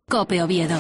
COPE Oviedo.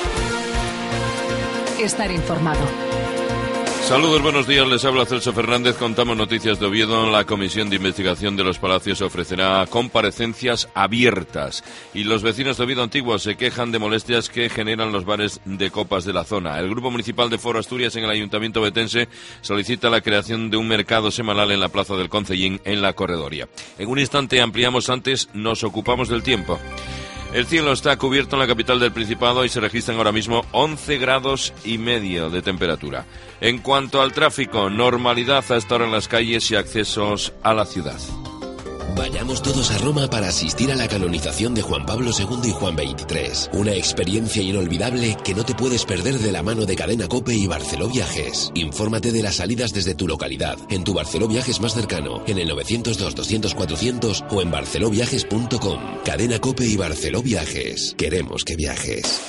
Estar informado. Saludos, buenos días, les habla Celso Fernández. Contamos noticias de Oviedo. La Comisión de Investigación de los Palacios ofrecerá comparecencias abiertas. Y los vecinos de Oviedo Antiguo se quejan de molestias que generan los bares de copas de la zona. El Grupo Municipal de Foro Asturias en el Ayuntamiento Betense solicita la creación de un mercado semanal en la Plaza del Concellín, en la Corredoria. En un instante ampliamos, antes nos ocupamos del tiempo. El cielo está cubierto en la capital del Principado y se registran ahora mismo 11 grados y medio de temperatura. En cuanto al tráfico, normalidad a esta hora en las calles y accesos a la ciudad. Vayamos todos a Roma para asistir a la canonización de Juan Pablo II y Juan XXIII. Una experiencia inolvidable que no te puedes perder de la mano de Cadena COPE y Barceló Viajes. Infórmate de las salidas desde tu localidad, en tu Barceló Viajes más cercano, en el 902-200-400 o en barceloviajes.com. Cadena COPE y Barceló Viajes. Queremos que viajes.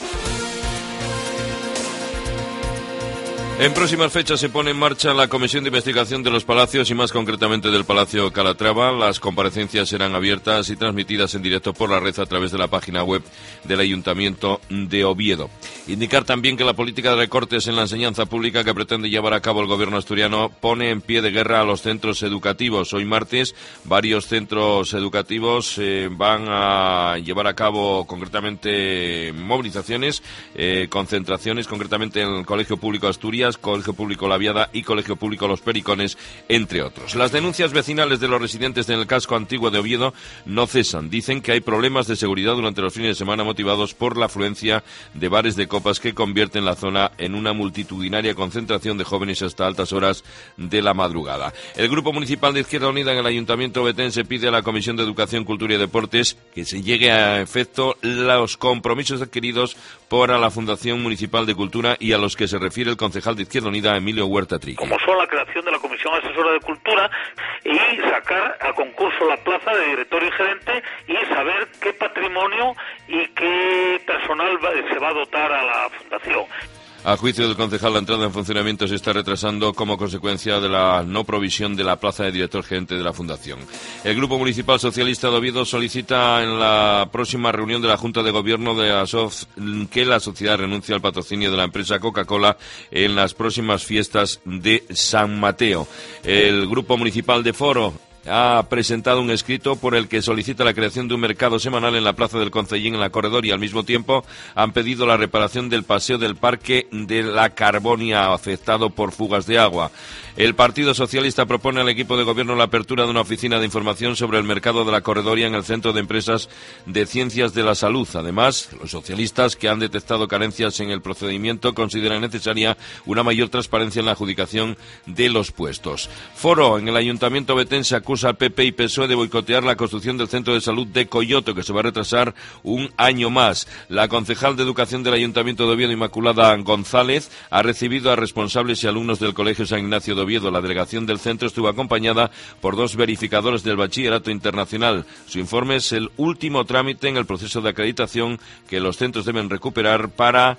En próximas fechas se pone en marcha la Comisión de Investigación de los Palacios y más concretamente del Palacio Calatrava. Las comparecencias serán abiertas y transmitidas en directo por la red a través de la página web del Ayuntamiento de Oviedo. Indicar también que la política de recortes en la enseñanza pública que pretende llevar a cabo el gobierno asturiano pone en pie de guerra a los centros educativos. Hoy martes varios centros educativos van a llevar a cabo concretamente movilizaciones, concentraciones, concretamente en el Colegio Público Asturias, Colegio Público La Viada y Colegio Público Los Pericones, entre otros. Las denuncias vecinales de los residentes en el casco antiguo de Oviedo no cesan. Dicen que hay problemas de seguridad durante los fines de semana motivados por la afluencia de bares de copas que convierten la zona en una multitudinaria concentración de jóvenes hasta altas horas de la madrugada. El Grupo Municipal de Izquierda Unida en el Ayuntamiento Betense pide a la Comisión de Educación, Cultura y Deportes que se llegue a efecto los compromisos adquiridos por la Fundación Municipal de Cultura y a los que se refiere el concejal de Izquierda Unida, Emilio Huerta Triqui. Como son la creación de la Comisión Asesora de Cultura y sacar a concurso la plaza de director y gerente y saber qué patrimonio y qué personal se va a dotar a la Fundación. A juicio del concejal, la entrada en funcionamiento se está retrasando como consecuencia de la no provisión de la plaza de director gerente de la Fundación. El Grupo Municipal Socialista de Oviedo solicita en la próxima reunión de la Junta de Gobierno de ASOF que la sociedad renuncie al patrocinio de la empresa Coca-Cola en las próximas fiestas de San Mateo. El Grupo Municipal de Foro ha presentado un escrito por el que solicita la creación de un mercado semanal en la Plaza del Concellín, en la Corredoria, y al mismo tiempo han pedido la reparación del paseo del Parque de la Carbonia afectado por fugas de agua. El Partido Socialista propone al equipo de gobierno la apertura de una oficina de información sobre el mercado de la Corredoria en el Centro de Empresas de Ciencias de la Salud. Además, los socialistas, que han detectado carencias en el procedimiento, consideran necesaria una mayor transparencia en la adjudicación de los puestos. Foro en el Ayuntamiento Betense acusa al PP y PSOE de boicotear la construcción del Centro de Salud de Coyoto, que se va a retrasar un año más. La concejal de Educación del Ayuntamiento de Oviedo, Inmaculada González, ha recibido a responsables y alumnos del Colegio San Ignacio de Oviedo. La delegación del centro estuvo acompañada por 2 verificadores del Bachillerato Internacional. Su informe es el último trámite en el proceso de acreditación que los centros deben superar para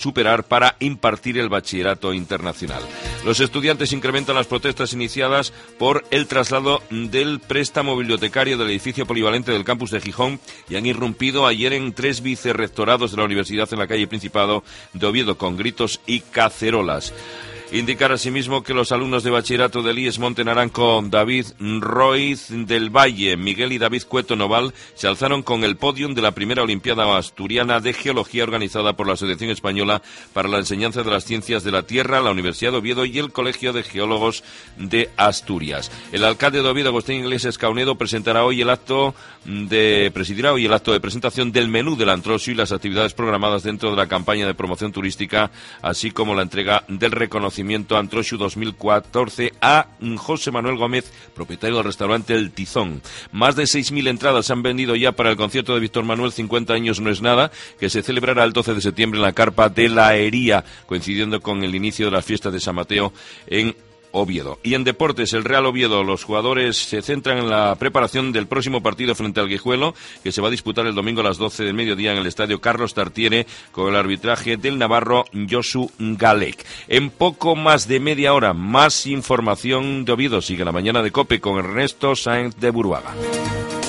impartir el Bachillerato Internacional. Los estudiantes incrementan las protestas iniciadas por el traslado del préstamo bibliotecario del edificio polivalente del campus de Gijón y han irrumpido ayer en 3 vicerrectorados de la universidad en la calle Principado de Oviedo con gritos y cacerolas. Indicar asimismo que los alumnos de bachillerato del IES Monte Naranco, David Roiz del Valle, Miguel y David Cueto Noval, se alzaron con el podium de la primera Olimpiada Asturiana de Geología organizada por la Asociación Española para la Enseñanza de las Ciencias de la Tierra, la Universidad de Oviedo y el Colegio de Geólogos de Asturias. El alcalde de Oviedo, Agustín Iglesias Caunedo, presidirá hoy el acto de presentación del menú del Antrosio y las actividades programadas dentro de la campaña de promoción turística, así como la entrega del reconocimiento Antrosio 2014 a José Manuel Gómez, propietario del restaurante El Tizón. Más de 6.000 entradas se han vendido ya para el concierto de Víctor Manuel 50 años no es nada, que se celebrará el 12 de septiembre en la carpa de la Hería, coincidiendo con el inicio de las fiestas de San Mateo en Oviedo. Y en deportes, el Real Oviedo, los jugadores se centran en la preparación del próximo partido frente al Guijuelo, que se va a disputar el domingo a las 12 del mediodía en el estadio Carlos Tartiere, con el arbitraje del navarro Josu Galek. En poco más de media hora, más información de Oviedo. Sigue la mañana de COPE con Ernesto Sáenz de Buruaga.